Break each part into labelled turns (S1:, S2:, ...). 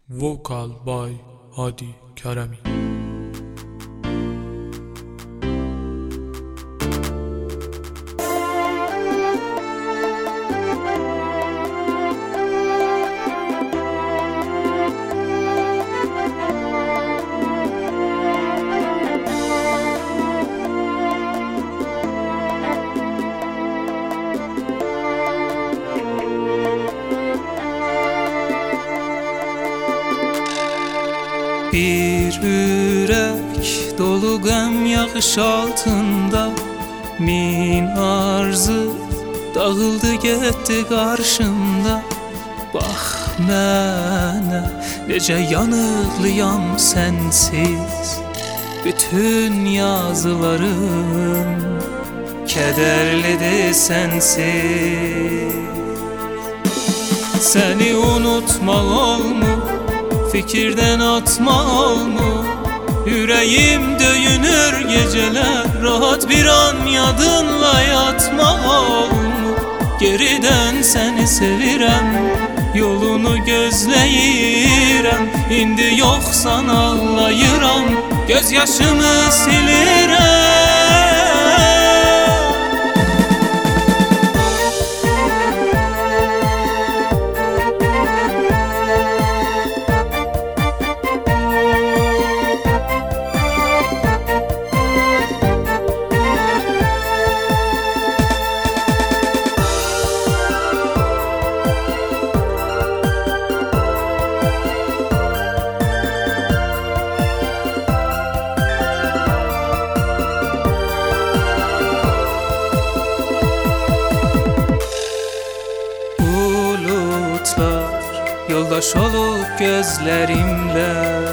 S1: Vocal by Hadi Keremi.
S2: Bir ürək dolu qəm yağış altında, min arzu dağıldı getdi qarşımda. Bax mənə necə yanıqlıyam sənsiz, bütün yazılarım kədərlidir sənsiz. Səni unutmaq olmur, fikirdən atmaq olmur. Ürəyim döyünür gecələr, rahat bir an yadınla yatmaq olmur. Geridən səni sevirəm, yolunu gözləyirəm. İndi yoxsan ağlayıram, göz yaşımı silirəm. Yoldaş olub gözlərimlə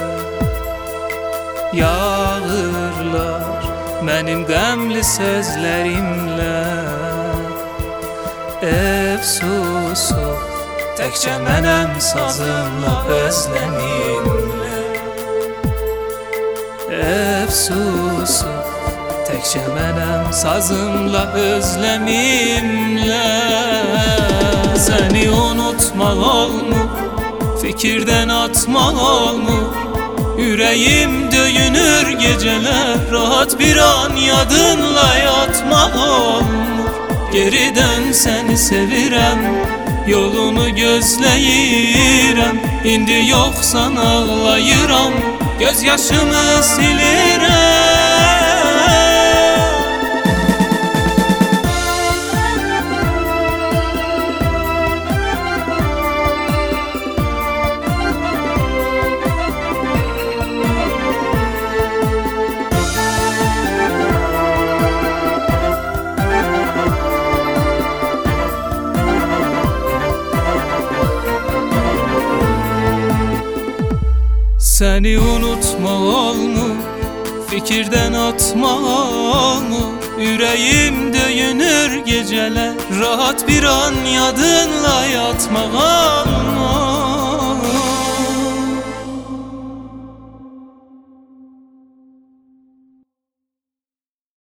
S2: yağırlar mənim qəmli sözlərimlə. Əfsusu təkcə mənəm sazımla özləmimlə. Əfsusu təkcə mənəm sazımla özləmimlə. Səni unutmaq olmur, fikirdən atmaq olmur. Ürəyim döyünür gecələr, rahat bir an yadınla yatmaq olmur. Geridən səni sevirəm, yolunu gözləyirəm. İndi yoxsan ağlayıram, göz yaşımı silirəm. Səni unutmaq olmur, fikirdən atmaq olmur. Ürəyim döyünür gecələr, rahat bir an yadınla yatmaq olmur.